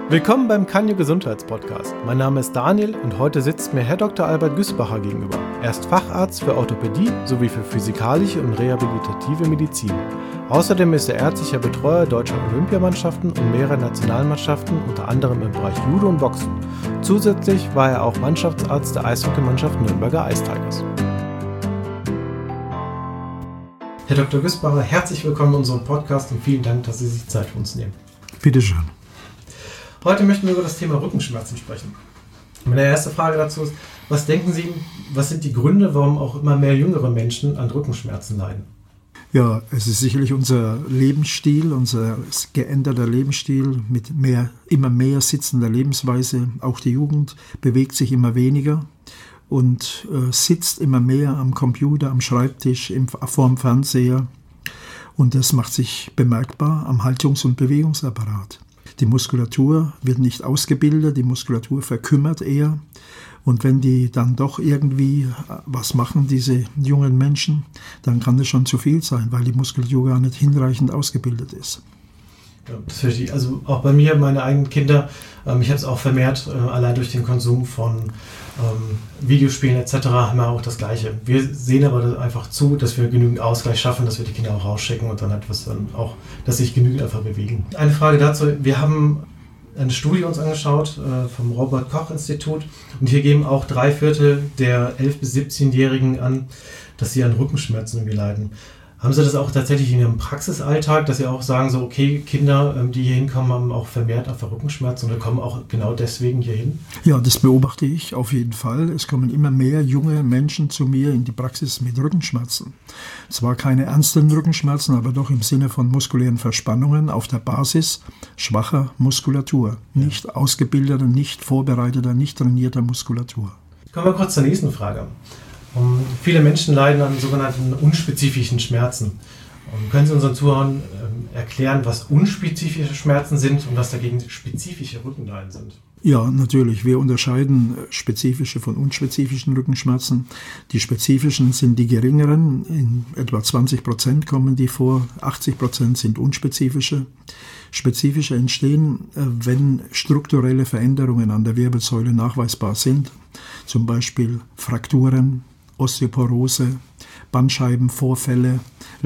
Willkommen beim Canyo Gesundheitspodcast. Mein Name ist Daniel und heute sitzt mir Herr Dr. Albert Güßbacher gegenüber. Er ist Facharzt für Orthopädie sowie für physikalische und rehabilitative Medizin. Außerdem ist er ärztlicher Betreuer deutscher Olympiamannschaften und mehrerer Nationalmannschaften, unter anderem im Bereich Judo und Boxen. Zusätzlich war er auch Mannschaftsarzt der Eishockeymannschaft Nürnberger Ice Tigers. Herr Dr. Güßbacher, herzlich willkommen in unserem Podcast und vielen Dank, dass Sie sich Zeit für uns nehmen. Bitte schön. Heute möchten wir über das Thema Rückenschmerzen sprechen. Meine erste Frage dazu ist, was denken Sie, was sind die Gründe, warum auch immer mehr jüngere Menschen an Rückenschmerzen leiden? Ja, es ist sicherlich unser Lebensstil, unser geänderter Lebensstil mit immer mehr sitzender Lebensweise. Auch die Jugend bewegt sich immer weniger und sitzt immer mehr am Computer, am Schreibtisch, vorm Fernseher. Und das macht sich bemerkbar am Haltungs- und Bewegungsapparat. Die Muskulatur wird nicht ausgebildet, die Muskulatur verkümmert eher. Und wenn die dann doch irgendwie was machen, diese jungen Menschen, dann kann das schon zu viel sein, weil die Muskulatur gar nicht hinreichend ausgebildet ist. Ja, das verstehe ich. Also auch bei mir, meine eigenen Kinder, ich habe es auch vermehrt, allein durch den Konsum von Videospielen etc. haben wir auch das Gleiche. Wir sehen aber einfach zu, dass wir genügend Ausgleich schaffen, dass wir die Kinder auch rausschicken und dann etwas dann auch, dass sich genügend einfach bewegen. Eine Frage dazu, wir haben eine Studie uns angeschaut vom Robert-Koch-Institut und hier geben auch 3/4 der 11- bis 17-Jährigen an, dass sie an Rückenschmerzen irgendwie leiden. Haben Sie das auch tatsächlich in Ihrem Praxisalltag, dass Sie auch sagen, so okay, Kinder, die hier hinkommen, haben auch vermehrt einfach Rückenschmerzen oder kommen auch genau deswegen hier hin? Ja, das beobachte ich auf jeden Fall. Es kommen immer mehr junge Menschen zu mir in die Praxis mit Rückenschmerzen. Zwar keine ernsten Rückenschmerzen, aber doch im Sinne von muskulären Verspannungen auf der Basis schwacher Muskulatur. Nicht ausgebildeter, nicht vorbereiteter, nicht trainierter Muskulatur. Kommen wir kurz zur nächsten Frage. Viele Menschen leiden an sogenannten unspezifischen Schmerzen. Können Sie unseren Zuhörern erklären, was unspezifische Schmerzen sind und was dagegen spezifische Rückenleiden sind? Ja, natürlich. Wir unterscheiden spezifische von unspezifischen Rückenschmerzen. Die spezifischen sind die geringeren. In etwa 20% kommen die vor. 80% sind unspezifische. Spezifische entstehen, wenn strukturelle Veränderungen an der Wirbelsäule nachweisbar sind. Zum Beispiel Frakturen, Osteoporose, Bandscheibenvorfälle,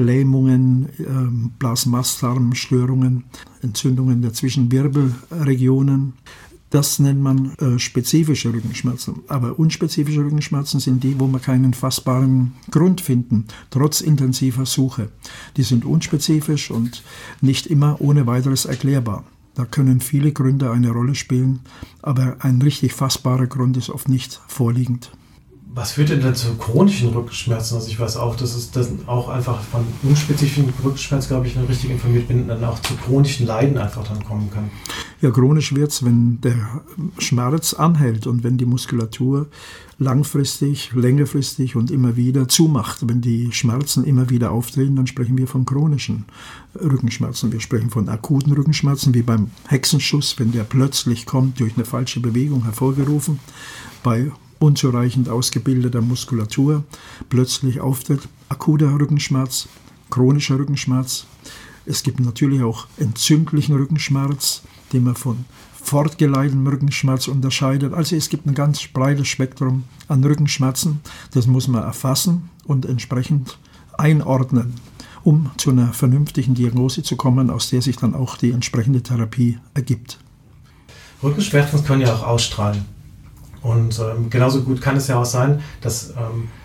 Lähmungen, Blasmastarmstörungen, Entzündungen der Zwischenwirbelregionen. Das nennt man spezifische Rückenschmerzen. Aber unspezifische Rückenschmerzen sind die, wo wir keinen fassbaren Grund finden, trotz intensiver Suche. Die sind unspezifisch und nicht immer ohne weiteres erklärbar. Da können viele Gründe eine Rolle spielen, aber ein richtig fassbarer Grund ist oft nicht vorliegend. Was führt denn dann zu chronischen Rückenschmerzen? Also ich weiß auch, dass es das auch einfach von unspezifischen Rückenschmerzen, glaube ich, wenn ich richtig informiert bin, dann auch zu chronischen Leiden einfach dann kommen kann. Ja, chronisch wird es, wenn der Schmerz anhält und wenn die Muskulatur langfristig, längerfristig und immer wieder zumacht. Wenn die Schmerzen immer wieder auftreten, dann sprechen wir von chronischen Rückenschmerzen. Wir sprechen von akuten Rückenschmerzen, wie beim Hexenschuss, wenn der plötzlich kommt, durch eine falsche Bewegung hervorgerufen. Bei unzureichend ausgebildeter Muskulatur plötzlich auftritt akuter Rückenschmerz, chronischer Rückenschmerz. Es gibt natürlich auch entzündlichen Rückenschmerz, den man von fortgeleitetem Rückenschmerz unterscheidet. Also es gibt ein ganz breites Spektrum an Rückenschmerzen. Das muss man erfassen und entsprechend einordnen, um zu einer vernünftigen Diagnose zu kommen, aus der sich dann auch die entsprechende Therapie ergibt. Rückenschmerzen können ja auch ausstrahlen. Und genauso gut kann es ja auch sein, dass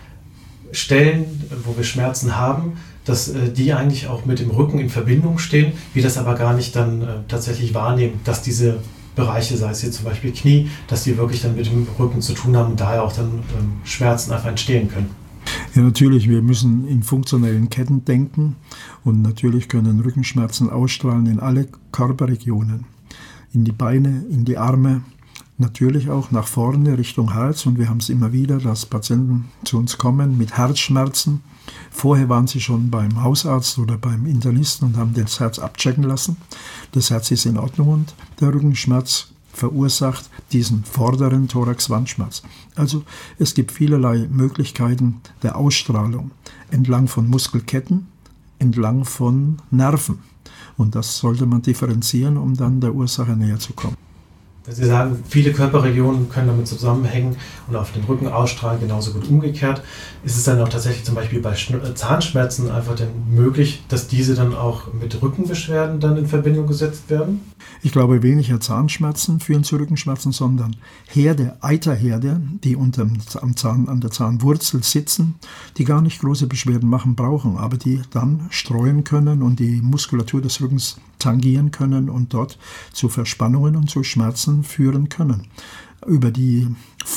Stellen, wo wir Schmerzen haben, dass die eigentlich auch mit dem Rücken in Verbindung stehen, wir das aber gar nicht dann tatsächlich wahrnehmen, dass diese Bereiche, sei es hier zum Beispiel Knie, dass die wirklich dann mit dem Rücken zu tun haben und daher auch dann Schmerzen einfach entstehen können. Ja, natürlich, wir müssen in funktionellen Ketten denken und natürlich können Rückenschmerzen ausstrahlen in alle Körperregionen, in die Beine, in die Arme, natürlich auch nach vorne Richtung Herz und wir haben es immer wieder, dass Patienten zu uns kommen mit Herzschmerzen. Vorher waren sie schon beim Hausarzt oder beim Internisten und haben das Herz abchecken lassen. Das Herz ist in Ordnung und der Rückenschmerz verursacht diesen vorderen Thoraxwandschmerz. Also es gibt vielerlei Möglichkeiten der Ausstrahlung entlang von Muskelketten, entlang von Nerven. Und das sollte man differenzieren, um dann der Ursache näher zu kommen. Sie sagen, viele Körperregionen können damit zusammenhängen und auf den Rücken ausstrahlen, genauso gut umgekehrt. Ist es dann auch tatsächlich zum Beispiel bei Zahnschmerzen einfach dann möglich, dass diese dann auch mit Rückenbeschwerden dann in Verbindung gesetzt werden? Ich glaube, weniger Zahnschmerzen führen zu Rückenschmerzen, sondern Eiterherde, die an der Zahnwurzel sitzen, die gar nicht große Beschwerden machen brauchen, aber die dann streuen können und die Muskulatur des Rückens tangieren können und dort zu Verspannungen und zu Schmerzen führen können. Über die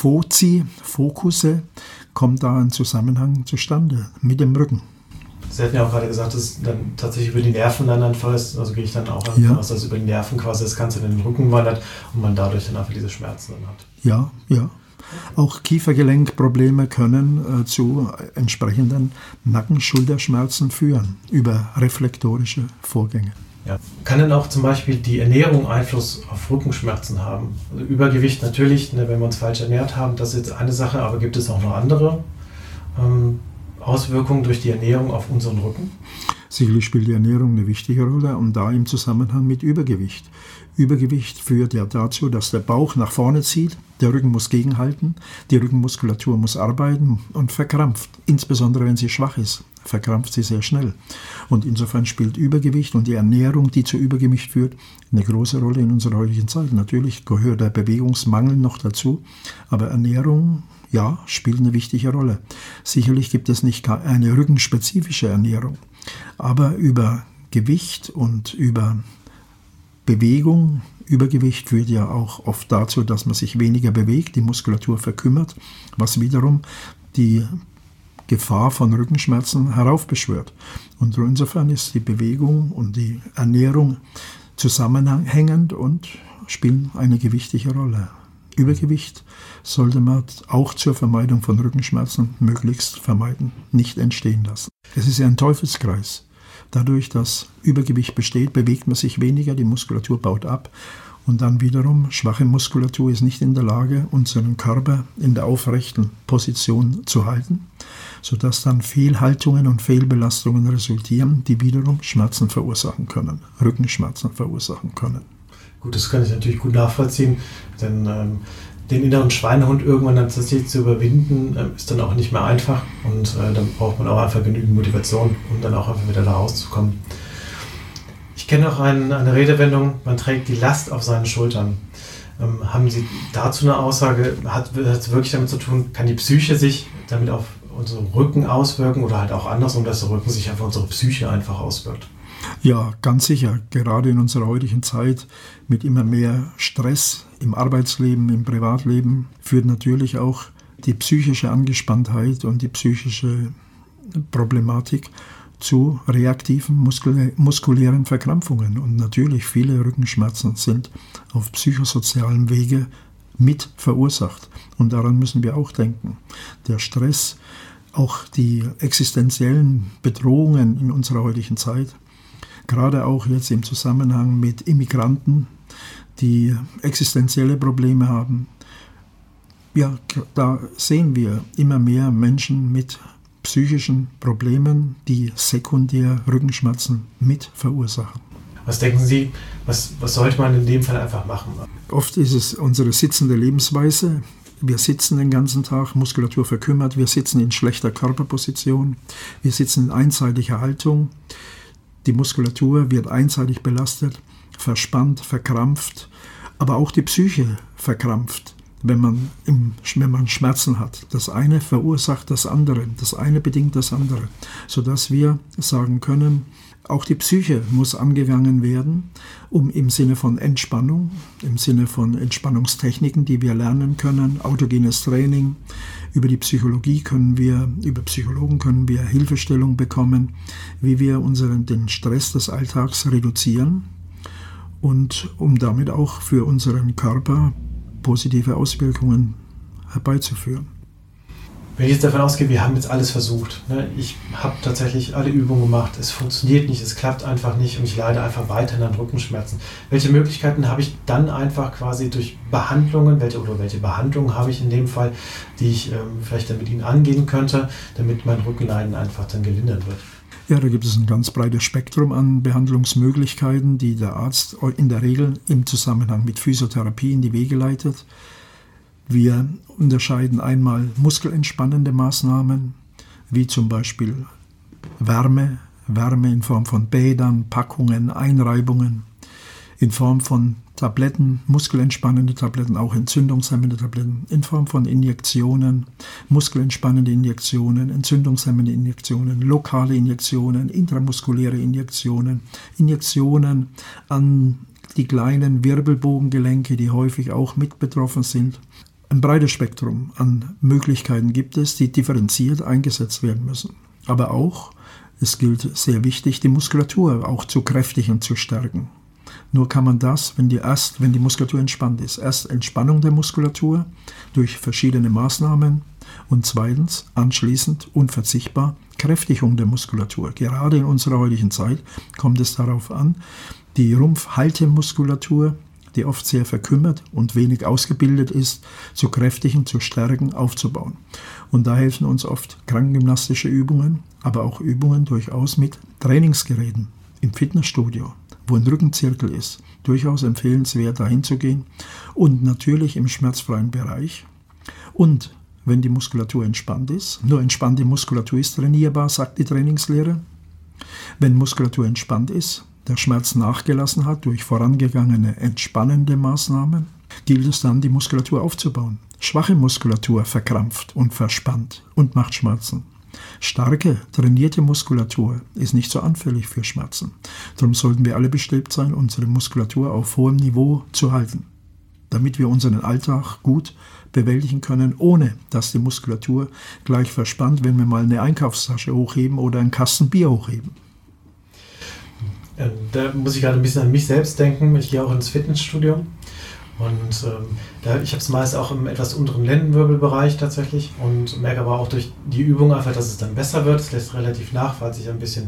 Fokusse kommt da ein Zusammenhang zustande mit dem Rücken. Sie hatten ja auch gerade gesagt, dass es dann tatsächlich über die Nerven dann einfach ist. Also gehe ich dann auch davon aus, dass über die Nerven quasi das Ganze in den Rücken wandert und man dadurch dann einfach diese Schmerzen dann hat. Ja. Auch Kiefergelenkprobleme können zu entsprechenden Nacken-Schulterschmerzen führen über reflektorische Vorgänge. Ja. Kann denn auch zum Beispiel die Ernährung Einfluss auf Rückenschmerzen haben? Also Übergewicht natürlich, wenn wir uns falsch ernährt haben, das ist jetzt eine Sache, aber gibt es auch noch andere Auswirkungen durch die Ernährung auf unseren Rücken? Sicherlich spielt die Ernährung eine wichtige Rolle und da im Zusammenhang mit Übergewicht. Übergewicht führt ja dazu, dass der Bauch nach vorne zieht, der Rücken muss gegenhalten, die Rückenmuskulatur muss arbeiten und verkrampft, insbesondere wenn sie schwach ist. Verkrampft sie sehr schnell. Und insofern spielt Übergewicht und die Ernährung, die zu Übergewicht führt, eine große Rolle in unserer heutigen Zeit. Natürlich gehört der Bewegungsmangel noch dazu, aber Ernährung, ja, spielt eine wichtige Rolle. Sicherlich gibt es nicht eine rückenspezifische Ernährung, aber über Gewicht und über Bewegung, Übergewicht führt ja auch oft dazu, dass man sich weniger bewegt, die Muskulatur verkümmert, was wiederum die Gefahr von Rückenschmerzen heraufbeschwört. Und insofern ist die Bewegung und die Ernährung zusammenhängend und spielen eine gewichtige Rolle. Übergewicht sollte man auch zur Vermeidung von Rückenschmerzen möglichst vermeiden, nicht entstehen lassen. Es ist ja ein Teufelskreis. Dadurch, dass Übergewicht besteht, bewegt man sich weniger, die Muskulatur baut ab und dann wiederum schwache Muskulatur ist nicht in der Lage, unseren Körper in der aufrechten Position zu halten, sodass dann Fehlhaltungen und Fehlbelastungen resultieren, die wiederum Schmerzen verursachen können, Rückenschmerzen verursachen können. Gut, das kann ich natürlich gut nachvollziehen, denn den inneren Schweinehund irgendwann dann tatsächlich zu überwinden, ist dann auch nicht mehr einfach und dann braucht man auch einfach genügend Motivation, um dann auch einfach wieder da rauszukommen. Ich kenne auch eine Redewendung, man trägt die Last auf seinen Schultern. Haben Sie dazu eine Aussage, hat es wirklich damit zu tun, kann die Psyche sich damit auf unseren Rücken auswirken oder halt auch andersrum, dass der Rücken sich auf unsere Psyche einfach auswirkt? Ja, ganz sicher. Gerade in unserer heutigen Zeit mit immer mehr Stress im Arbeitsleben, im Privatleben führt natürlich auch die psychische Angespanntheit und die psychische Problematik zu reaktiven muskulären Verkrampfungen. Und natürlich viele Rückenschmerzen sind auf psychosozialem Wege mit verursacht. Und daran müssen wir auch denken. Der Stress, auch die existenziellen Bedrohungen in unserer heutigen Zeit, gerade auch jetzt im Zusammenhang mit Immigranten, die existenzielle Probleme haben. Ja, da sehen wir immer mehr Menschen mit psychischen Problemen, die sekundär Rückenschmerzen mit verursachen. Was denken Sie, was sollte man in dem Fall einfach machen? Oft ist es unsere sitzende Lebensweise. Wir sitzen den ganzen Tag, Muskulatur verkümmert, wir sitzen in schlechter Körperposition, wir sitzen in einseitiger Haltung. Die Muskulatur wird einseitig belastet, verspannt, verkrampft, aber auch die Psyche verkrampft, wenn man Schmerzen hat. Das eine verursacht das andere, das eine bedingt das andere, sodass wir sagen können, auch die Psyche muss angegangen werden, um im Sinne von Entspannung, im Sinne von Entspannungstechniken, die wir lernen können, autogenes Training, über die Psychologie über Psychologen können wir Hilfestellung bekommen, wie wir den Stress des Alltags reduzieren und um damit auch für unseren Körper positive Auswirkungen herbeizuführen. Wenn ich jetzt davon ausgehe, wir haben jetzt alles versucht, ich habe tatsächlich alle Übungen gemacht, es funktioniert nicht, es klappt einfach nicht und ich leide einfach weiterhin an Rückenschmerzen. Welche Möglichkeiten habe ich dann einfach quasi durch Behandlungen, welche Behandlungen habe ich in dem Fall, die ich vielleicht dann mit Ihnen angehen könnte, damit mein Rückenleiden einfach dann gelindert wird? Ja, da gibt es ein ganz breites Spektrum an Behandlungsmöglichkeiten, die der Arzt in der Regel im Zusammenhang mit Physiotherapie in die Wege leitet. Wir unterscheiden einmal muskelentspannende Maßnahmen, wie zum Beispiel Wärme in Form von Bädern, Packungen, Einreibungen, in Form von Tabletten, muskelentspannende Tabletten, auch entzündungshemmende Tabletten, in Form von Injektionen, muskelentspannende Injektionen, entzündungshemmende Injektionen, lokale Injektionen, intramuskuläre Injektionen, Injektionen an die kleinen Wirbelbogengelenke, die häufig auch mit betroffen sind. Ein breites Spektrum an Möglichkeiten gibt es, die differenziert eingesetzt werden müssen. Aber auch, es gilt sehr wichtig, die Muskulatur auch zu kräftigen und zu stärken. Nur kann man das, wenn die Muskulatur entspannt ist. Erst Entspannung der Muskulatur durch verschiedene Maßnahmen und zweitens, anschließend, unverzichtbar, Kräftigung der Muskulatur. Gerade in unserer heutigen Zeit kommt es darauf an, die Rumpfhaltemuskulatur, die oft sehr verkümmert und wenig ausgebildet ist, zu kräftigen, zu stärken, aufzubauen. Und da helfen uns oft krankengymnastische Übungen, aber auch Übungen durchaus mit Trainingsgeräten im Fitnessstudio, wo ein Rückenzirkel ist. Durchaus empfehlenswert, dahin zu gehen. Und natürlich im schmerzfreien Bereich. Und wenn die Muskulatur entspannt ist, nur entspannte Muskulatur ist trainierbar, sagt die Trainingslehre. Wenn Muskulatur entspannt ist, der Schmerz nachgelassen hat durch vorangegangene entspannende Maßnahmen, gilt es dann, die Muskulatur aufzubauen. Schwache Muskulatur verkrampft und verspannt und macht Schmerzen. Starke, trainierte Muskulatur ist nicht so anfällig für Schmerzen. Darum sollten wir alle bestrebt sein, unsere Muskulatur auf hohem Niveau zu halten, damit wir unseren Alltag gut bewältigen können, ohne dass die Muskulatur gleich verspannt, wenn wir mal eine Einkaufstasche hochheben oder einen Kasten Bier hochheben. Da muss ich gerade ein bisschen an mich selbst denken. Ich gehe auch ins Fitnessstudio und ich habe es meist auch im etwas unteren Lendenwirbelbereich tatsächlich und merke aber auch durch die Übung einfach, dass es dann besser wird. Es lässt relativ nach, falls ich ein bisschen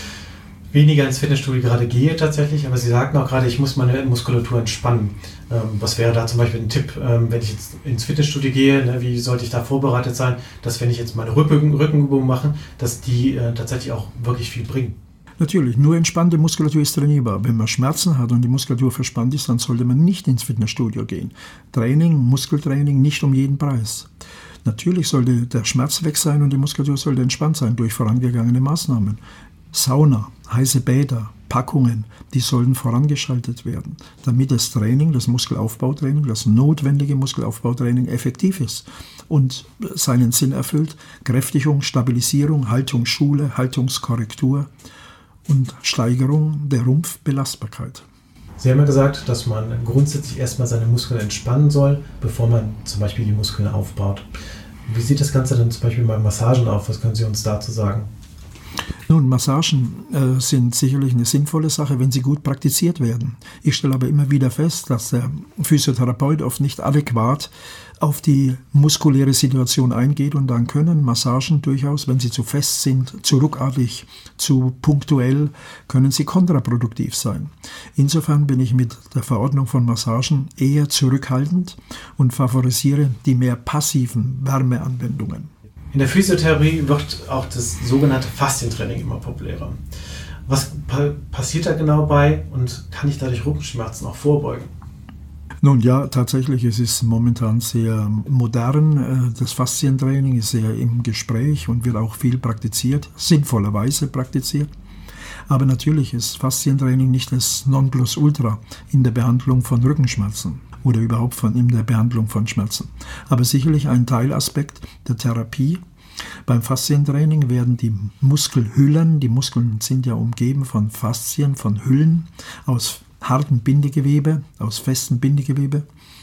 weniger ins Fitnessstudio gerade gehe tatsächlich. Aber Sie sagten auch gerade, ich muss meine Muskulatur entspannen. Was wäre da zum Beispiel ein Tipp, wenn ich jetzt ins Fitnessstudio gehe, ne, wie sollte ich da vorbereitet sein, dass wenn ich jetzt meine Rückenübungen mache, dass die tatsächlich auch wirklich viel bringen? Natürlich, nur entspannte Muskulatur ist trainierbar. Wenn man Schmerzen hat und die Muskulatur verspannt ist, dann sollte man nicht ins Fitnessstudio gehen. Muskeltraining nicht um jeden Preis. Natürlich sollte der Schmerz weg sein und die Muskulatur sollte entspannt sein durch vorangegangene Maßnahmen. Sauna, heiße Bäder, Packungen, die sollten vorangeschaltet werden, damit das Training, das Muskelaufbautraining, das notwendige Muskelaufbautraining effektiv ist und seinen Sinn erfüllt. Kräftigung, Stabilisierung, Haltungsschule, Haltungskorrektur und Steigerung der Rumpfbelastbarkeit. Sie haben ja gesagt, dass man grundsätzlich erstmal seine Muskeln entspannen soll, bevor man zum Beispiel die Muskeln aufbaut. Wie sieht das Ganze dann zum Beispiel bei Massagen auf? Was können Sie uns dazu sagen? Nun, Massagen sind sicherlich eine sinnvolle Sache, wenn sie gut praktiziert werden. Ich stelle aber immer wieder fest, dass der Physiotherapeut oft nicht adäquat auf die muskuläre Situation eingeht und dann können Massagen durchaus, wenn sie zu fest sind, zu ruckartig, zu punktuell, können sie kontraproduktiv sein. Insofern bin ich mit der Verordnung von Massagen eher zurückhaltend und favorisiere die mehr passiven Wärmeanwendungen. In der Physiotherapie wird auch das sogenannte Faszientraining immer populärer. Was passiert da genau bei und kann ich dadurch Rückenschmerzen auch vorbeugen? Nun ja, tatsächlich, es ist momentan sehr modern. Das Faszientraining ist sehr im Gespräch und wird auch viel praktiziert, sinnvollerweise praktiziert. Aber natürlich ist Faszientraining nicht das Nonplusultra in der Behandlung von Rückenschmerzen oder überhaupt in der Behandlung von Schmerzen. Aber sicherlich ein Teilaspekt der Therapie. Beim Faszientraining werden die Muskelhüllen, die Muskeln sind ja umgeben von Faszien, von Hüllen aus hartem Bindegewebe, aus festem Bindegewebe.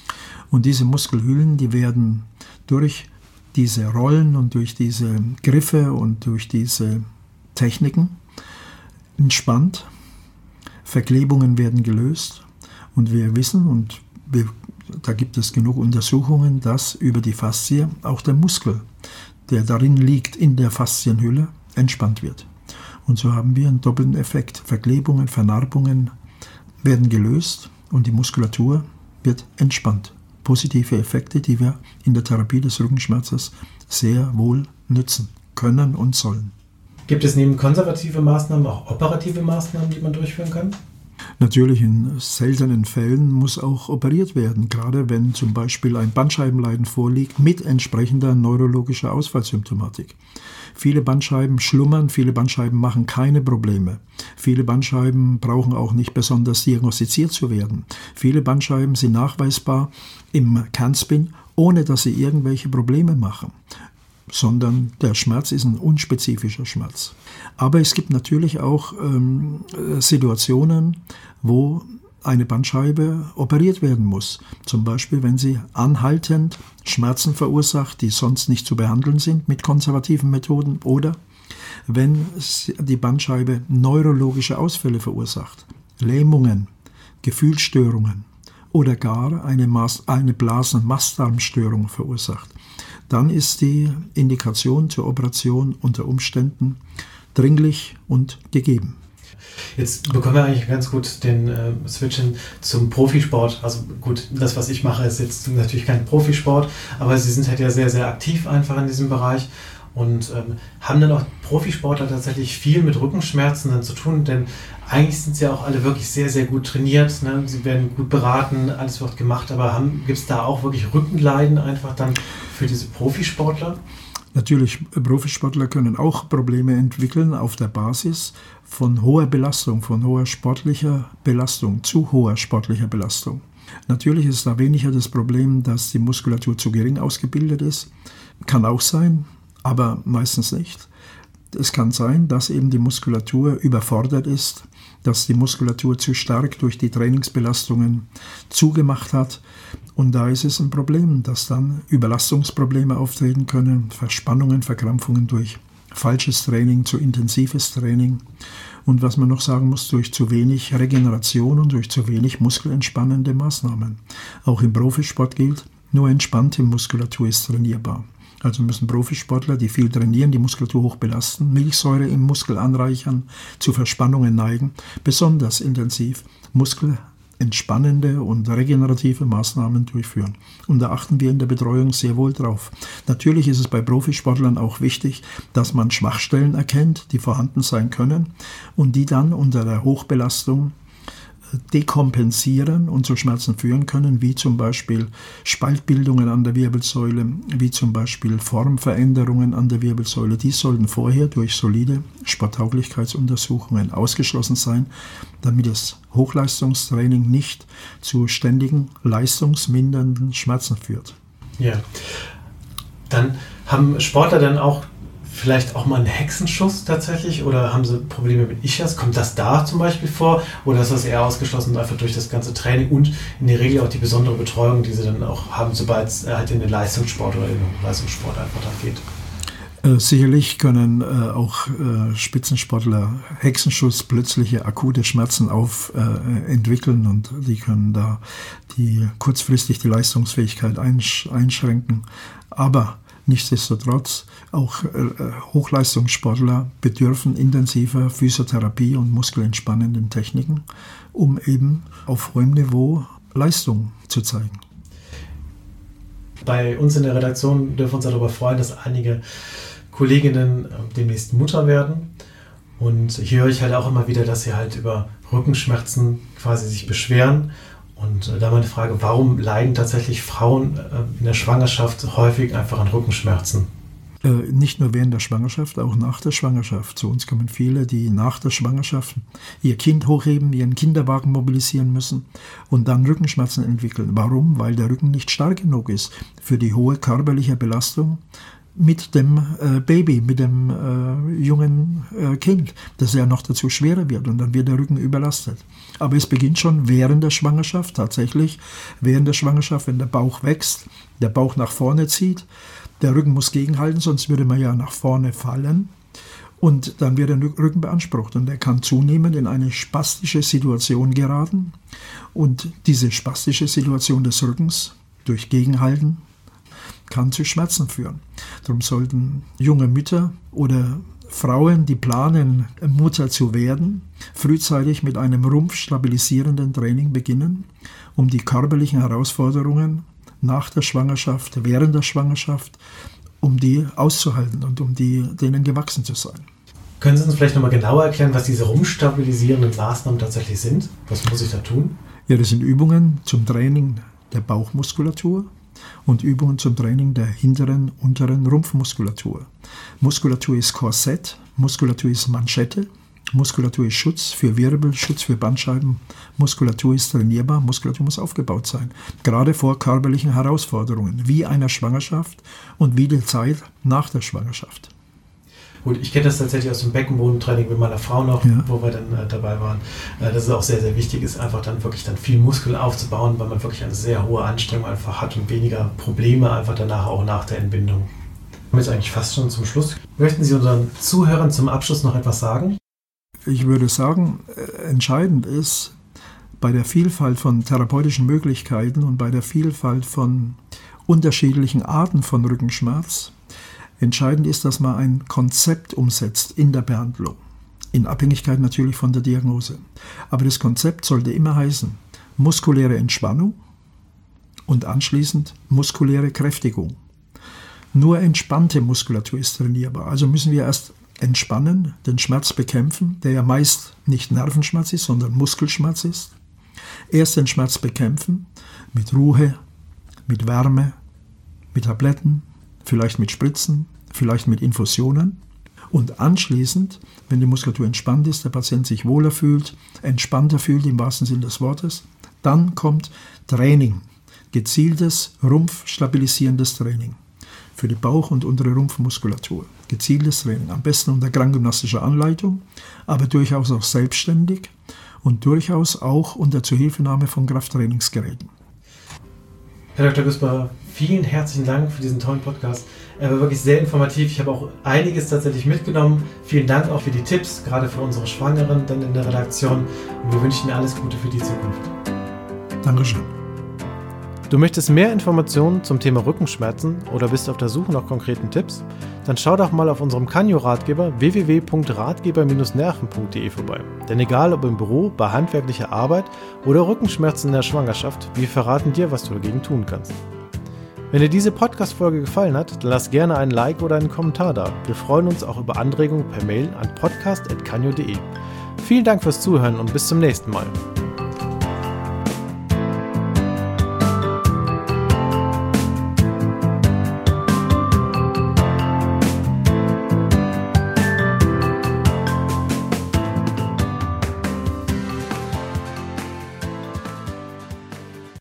Und diese Muskelhüllen, die werden durch diese Rollen und durch diese Griffe und durch diese Techniken entspannt. Verklebungen werden gelöst. Und wir wissen, da gibt es genug Untersuchungen, dass über die Faszie auch der Muskel, der darin liegt, in der Faszienhülle, entspannt wird. Und so haben wir einen doppelten Effekt. Verklebungen, Vernarbungen werden gelöst und die Muskulatur wird entspannt. Positive Effekte, die wir in der Therapie des Rückenschmerzes sehr wohl nützen können und sollen. Gibt es neben konservative Maßnahmen auch operative Maßnahmen, die man durchführen kann? Natürlich, in seltenen Fällen muss auch operiert werden, gerade wenn zum Beispiel ein Bandscheibenleiden vorliegt mit entsprechender neurologischer Ausfallsymptomatik. Viele Bandscheiben schlummern, viele Bandscheiben machen keine Probleme. Viele Bandscheiben brauchen auch nicht besonders diagnostiziert zu werden. Viele Bandscheiben sind nachweisbar im Kernspin, ohne dass sie irgendwelche Probleme machen, sondern der Schmerz ist ein unspezifischer Schmerz. Aber es gibt natürlich auch Situationen, wo eine Bandscheibe operiert werden muss. Zum Beispiel, wenn sie anhaltend Schmerzen verursacht, die sonst nicht zu behandeln sind mit konservativen Methoden, oder wenn die Bandscheibe neurologische Ausfälle verursacht, Lähmungen, Gefühlsstörungen oder gar eine Blasen-Mastdarmstörung verursacht. Dann ist die Indikation zur Operation unter Umständen dringlich und gegeben. Jetzt bekommen wir eigentlich ganz gut den Switch hin zum Profisport. Also gut, das, was ich mache, ist jetzt natürlich kein Profisport, aber Sie sind halt ja sehr, sehr aktiv einfach in diesem Bereich und haben dann auch Profisportler tatsächlich viel mit Rückenschmerzen dann zu tun, denn eigentlich sind sie ja auch alle wirklich sehr, sehr gut trainiert, ne? Sie werden gut beraten, alles wird gemacht, aber gibt es da auch wirklich Rückenleiden einfach dann für diese Profisportler? Natürlich, Profisportler können auch Probleme entwickeln auf der Basis von hoher Belastung, von hoher sportlicher Belastung, zu hoher sportlicher Belastung. Natürlich ist da weniger das Problem, dass die Muskulatur zu gering ausgebildet ist. Kann auch sein, aber meistens nicht. Es kann sein, dass eben die Muskulatur überfordert ist, dass die Muskulatur zu stark durch die Trainingsbelastungen zugemacht hat. Und da ist es ein Problem, dass dann Überlastungsprobleme auftreten können, Verspannungen, Verkrampfungen durch falsches Training, zu intensives Training. Und was man noch sagen muss, durch zu wenig Regeneration und durch zu wenig muskelentspannende Maßnahmen. Auch im Profisport gilt, nur entspannte Muskulatur ist trainierbar. Also müssen Profisportler, die viel trainieren, die Muskulatur hoch belasten, Milchsäure im Muskel anreichern, zu Verspannungen neigen, besonders intensiv muskelentspannende und regenerative Maßnahmen durchführen. Und da achten wir in der Betreuung sehr wohl drauf. Natürlich ist es bei Profisportlern auch wichtig, dass man Schwachstellen erkennt, die vorhanden sein können und die dann unter der Hochbelastung dekompensieren und zu Schmerzen führen können, wie zum Beispiel Spaltbildungen an der Wirbelsäule, wie zum Beispiel Formveränderungen an der Wirbelsäule. Die sollten vorher durch solide Sporttauglichkeitsuntersuchungen ausgeschlossen sein, damit das Hochleistungstraining nicht zu ständigen leistungsmindernden Schmerzen führt. Ja, dann haben Sportler dann auch vielleicht auch mal einen Hexenschuss tatsächlich oder haben sie Probleme mit Ischias? Kommt das da zum Beispiel vor oder ist das eher ausgeschlossen einfach durch das ganze Training und in der Regel auch die besondere Betreuung, die sie dann auch haben, sobald es halt in den Leistungssport oder in den Leistungssport einfach dann geht? Sicherlich können auch Spitzensportler Hexenschuss, plötzliche akute Schmerzen entwickeln und die können da kurzfristig die Leistungsfähigkeit einschränken. Aber nichtsdestotrotz, auch Hochleistungssportler bedürfen intensiver Physiotherapie und muskelentspannenden Techniken, um eben auf hohem Niveau Leistung zu zeigen. Bei uns in der Redaktion dürfen wir uns darüber freuen, dass einige Kolleginnen demnächst Mutter werden. Und hier höre ich halt auch immer wieder, dass sie halt über Rückenschmerzen quasi sich beschweren. Und da meine Frage, warum leiden tatsächlich Frauen in der Schwangerschaft häufig einfach an Rückenschmerzen? Nicht nur während der Schwangerschaft, auch nach der Schwangerschaft. Zu uns kommen viele, die nach der Schwangerschaft ihr Kind hochheben, ihren Kinderwagen mobilisieren müssen und dann Rückenschmerzen entwickeln. Warum? Weil der Rücken nicht stark genug ist für die hohe körperliche Belastung mit dem Baby, mit dem jungen Kind, das ja noch dazu schwerer wird und dann wird der Rücken überlastet. Aber es beginnt schon während der Schwangerschaft, tatsächlich während der Schwangerschaft, wenn der Bauch wächst, der Bauch nach vorne zieht, der Rücken muss gegenhalten, sonst würde man ja nach vorne fallen und dann wird der Rücken beansprucht und er kann zunehmend in eine spastische Situation geraten und diese spastische Situation des Rückens durch Gegenhalten kann zu Schmerzen führen. Darum sollten junge Mütter oder Frauen, die planen, Mutter zu werden, frühzeitig mit einem rumpfstabilisierenden Training beginnen, um die körperlichen Herausforderungen nach der Schwangerschaft, während der Schwangerschaft, um die auszuhalten und denen gewachsen zu sein. Können Sie uns vielleicht nochmal genauer erklären, was diese rumpfstabilisierenden Maßnahmen tatsächlich sind? Was muss ich da tun? Ja, das sind Übungen zum Training der Bauchmuskulatur und Übungen zum Training der hinteren, unteren Rumpfmuskulatur. Muskulatur ist Korsett, Muskulatur ist Manschette, Muskulatur ist Schutz für Wirbel, Schutz für Bandscheiben. Muskulatur ist trainierbar, Muskulatur muss aufgebaut sein. Gerade vor körperlichen Herausforderungen, wie einer Schwangerschaft und wie der Zeit nach der Schwangerschaft. Gut, ich kenne das tatsächlich aus dem Beckenbodentraining mit meiner Frau noch, ja, wo wir dann dabei waren, dass es auch sehr, sehr wichtig ist, einfach dann wirklich dann viel Muskel aufzubauen, weil man wirklich eine sehr hohe Anstrengung einfach hat und weniger Probleme einfach danach auch nach der Entbindung. Wir kommen jetzt eigentlich fast schon zum Schluss. Möchten Sie unseren Zuhörern zum Abschluss noch etwas sagen? Ich würde sagen, entscheidend ist bei der Vielfalt von therapeutischen Möglichkeiten und bei der Vielfalt von unterschiedlichen Arten von Rückenschmerz, entscheidend ist, dass man ein Konzept umsetzt in der Behandlung, in Abhängigkeit natürlich von der Diagnose. Aber das Konzept sollte immer heißen, muskuläre Entspannung und anschließend muskuläre Kräftigung. Nur entspannte Muskulatur ist trainierbar, also müssen wir erst entspannen, den Schmerz bekämpfen, der ja meist nicht Nervenschmerz ist, sondern Muskelschmerz ist. Erst den Schmerz bekämpfen, mit Ruhe, mit Wärme, mit Tabletten, vielleicht mit Spritzen, vielleicht mit Infusionen. Und anschließend, wenn die Muskulatur entspannt ist, der Patient sich wohler fühlt, entspannter fühlt im wahrsten Sinne des Wortes, dann kommt Training, gezieltes, rumpfstabilisierendes Training für die Bauch- und untere Rumpfmuskulatur. Gezieltes Training, am besten unter krankengymnastischer Anleitung, aber durchaus auch selbstständig und durchaus auch unter Zuhilfenahme von Krafttrainingsgeräten. Herr Dr. Güsper, vielen herzlichen Dank für diesen tollen Podcast. Er war wirklich sehr informativ. Ich habe auch einiges tatsächlich mitgenommen. Vielen Dank auch für die Tipps, gerade für unsere Schwangeren dann in der Redaktion. Und wir wünschen Ihnen alles Gute für die Zukunft. Dankeschön. Du möchtest mehr Informationen zum Thema Rückenschmerzen oder bist auf der Suche nach konkreten Tipps? Dann schau doch mal auf unserem Canyo-Ratgeber www.ratgeber-nerven.de vorbei. Denn egal ob im Büro, bei handwerklicher Arbeit oder Rückenschmerzen in der Schwangerschaft, wir verraten dir, was du dagegen tun kannst. Wenn dir diese Podcast-Folge gefallen hat, dann lass gerne einen Like oder einen Kommentar da. Wir freuen uns auch über Anregungen per Mail an podcast@canyo.de. Vielen Dank fürs Zuhören und bis zum nächsten Mal.